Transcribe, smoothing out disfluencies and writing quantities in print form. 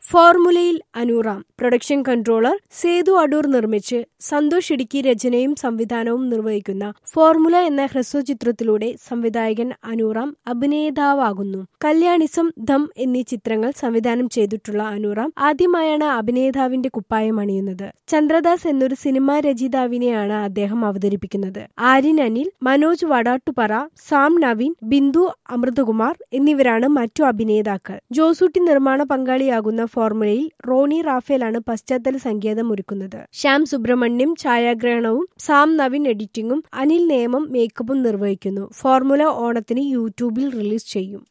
ഫോർമുലയിൽ അനൂറാം production controller Sethu Adoor നിർമ്മിച്ച് സന്തോഷ് ഇടുക്കി രചനയും സംവിധാനവും നിർവഹിക്കുന്ന ഫോർമുല എന്ന ഹ്രസ്വചിത്രത്തിലൂടെ സംവിധായകൻ അനൂറാം അഭിനേതാവാകുന്നു. കല്യാണിസം, ദം എന്നീ ചിത്രങ്ങൾ സംവിധാനം ചെയ്തിട്ടുള്ള അനൂറാം ആദ്യമായാണ് അഭിനേതാവിന്റെ കുപ്പായം അണിയുന്നത്. ചന്ദ്രദാസ് എന്നൊരു സിനിമാ രചയിതാവിനെയാണ് അദ്ദേഹം അവതരിപ്പിക്കുന്നത്. ആര്യൻ അനിൽ, മനോജ് വടാട്ടുപറ, സാം നവീൻ, ബിന്ദു അമൃതകുമാർ എന്നിവരാണ് മറ്റു അഭിനേതാക്കൾ. ജോസൂട്ടി നിർമ്മാണ പങ്കാളിയാകുന്ന ഫോർമുലയിൽ റോണി റാഫേലാണ് പശ്ചാത്തല സംഗീതം ഒരുക്കുന്നത്. ശ്യാം സുബ്രഹ്മണ്യം ഛായാഗ്രഹണവും സാം നവീൻ എഡിറ്റിംഗും അനിൽ നേമം മേക്കപ്പും നിർവഹിക്കുന്നു. ഫോർമുല ഓണത്തിന് യൂട്യൂബിൽ റിലീസ് ചെയ്യും.